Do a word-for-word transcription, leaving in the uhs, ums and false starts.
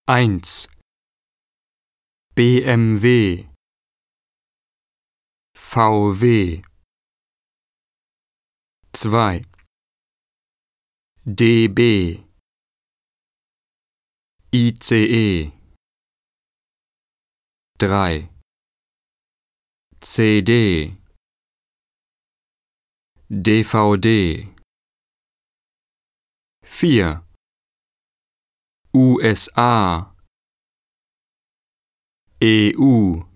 eins B M W V W zwei D B I C E drei C D D V D vier U S A E U